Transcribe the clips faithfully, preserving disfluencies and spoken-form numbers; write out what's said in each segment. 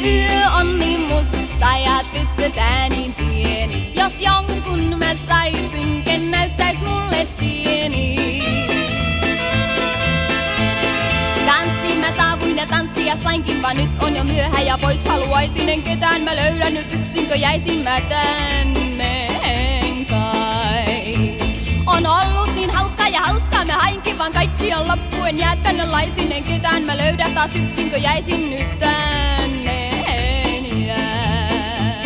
yö on niin musta ja tyttö tää niin pieni. Jos jonkun mä saisin, ken näyttäis mulle tieni. Tanssiin mä saavuin ja tanssia sainkin, vaan nyt on jo myöhä ja pois haluaisin. En ketään mä löydän nyt yksinkö jäisin mä tänne kai. On ollut niin hauskaa ja hauskaa, mä hainkin vaan kaikki on loppu. En jää tänne laisin, en ketään mä löydä taas yksinkö jäisin nyt tänne jää.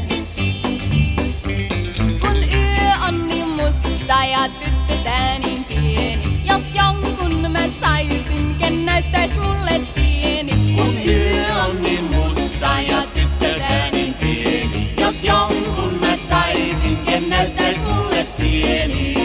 Kun yö on niin musta ja tyttö tää niin pieni. Jos jonkun mä saisin, ken näyttäis mulle tieni. Kun yö on niin musta ja tyttö tää niin pieni. Jos jonkun mä saisin, ken näyttäis mulle tieni.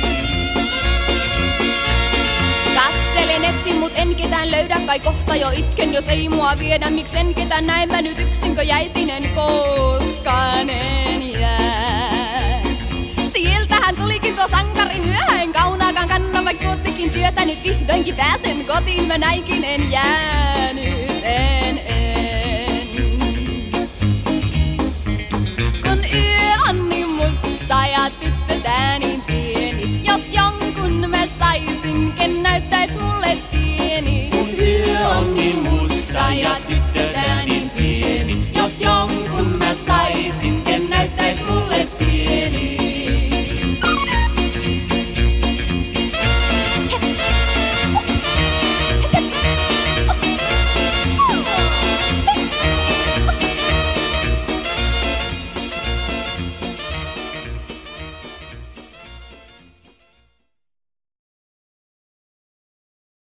Katselen, etsin, mut en ketään löydä, kai kohta jo itken, jos ei mua viedä. Miks en ketään näe, mä nyt yksinkö jäisin, en koskaan en jää. Sieltähän tulikin tuo sankari myöhä, en kaunaakaan kanna, vaikka tuottikin työtä. Nyt vihdoinkin pääsen kotiin, mä näinkin en jäänyt, en, en. Kun yö on niin musta ja tyttö tää